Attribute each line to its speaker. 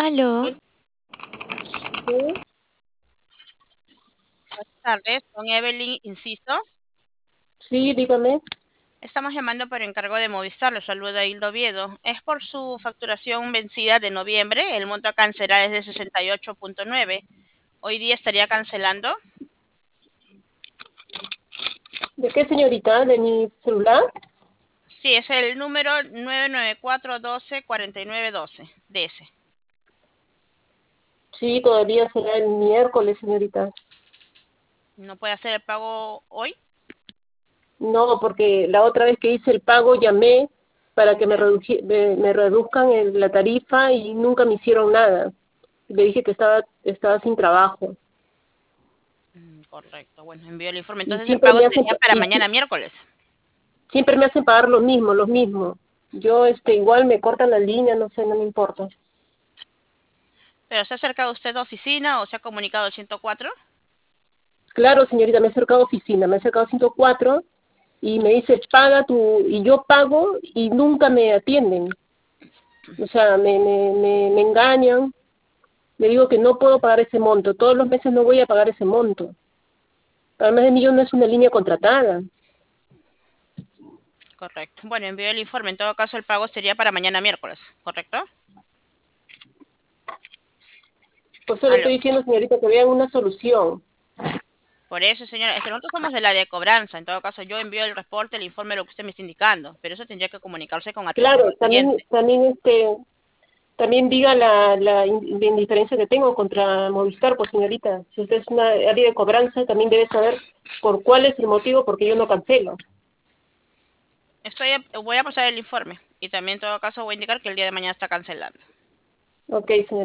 Speaker 1: Aló,
Speaker 2: Sí,
Speaker 1: buenas tardes, con Evelyn Inciso.
Speaker 2: sí, dígame.
Speaker 1: Estamos llamando por encargo de Movistar, lo saluda Hildo Oviedo. Es por su facturación vencida de noviembre, el monto a cancelar es de 68.9. Hoy día estaría cancelando.
Speaker 2: ¿De qué, señorita? ¿De mi celular?
Speaker 1: Sí, es el número 994124912 de ese.
Speaker 2: Sí, todavía será el miércoles, señorita.
Speaker 1: ¿No puede hacer el pago hoy?
Speaker 2: No, porque la otra vez que hice el pago llamé para que me reduzcan la tarifa y nunca me hicieron nada. Le dije que estaba sin trabajo.
Speaker 1: Correcto, bueno, envío el informe.
Speaker 2: Y
Speaker 1: Entonces el pago sería para
Speaker 2: y
Speaker 1: mañana miércoles.
Speaker 2: siempre me hacen pagar lo mismo. Yo, igual me cortan la línea, no sé, no me importa.
Speaker 1: ¿Pero se ha acercado usted a la oficina o se ha comunicado al 104?
Speaker 2: Claro, señorita, me he acercado a oficina, me he acercado a 104 y me dice, y yo pago y nunca me atienden. O sea, me engañan, le digo que no puedo pagar ese monto, todos los meses no voy a pagar ese monto. Además de millón no es una línea contratada.
Speaker 1: Correcto. Bueno, envío el informe. En todo caso, el pago sería para mañana miércoles, ¿correcto?
Speaker 2: Por eso le
Speaker 1: Aló.
Speaker 2: estoy diciendo, señorita, que vean una solución.
Speaker 1: Por eso, señora, es que nosotros somos del área de cobranza. En todo caso, yo envío el reporte, el informe, lo que usted me está indicando. Pero eso tendría que comunicarse con atención
Speaker 2: Claro,
Speaker 1: al cliente.
Speaker 2: también diga la indiferencia que tengo contra Movistar, pues señorita, si usted es una área de cobranza, también debe saber por cuál es el motivo porque yo no cancelo.
Speaker 1: Voy a pasar el informe. Y también, en todo caso, voy a indicar que el día de mañana está cancelando.
Speaker 2: Ok, señorita.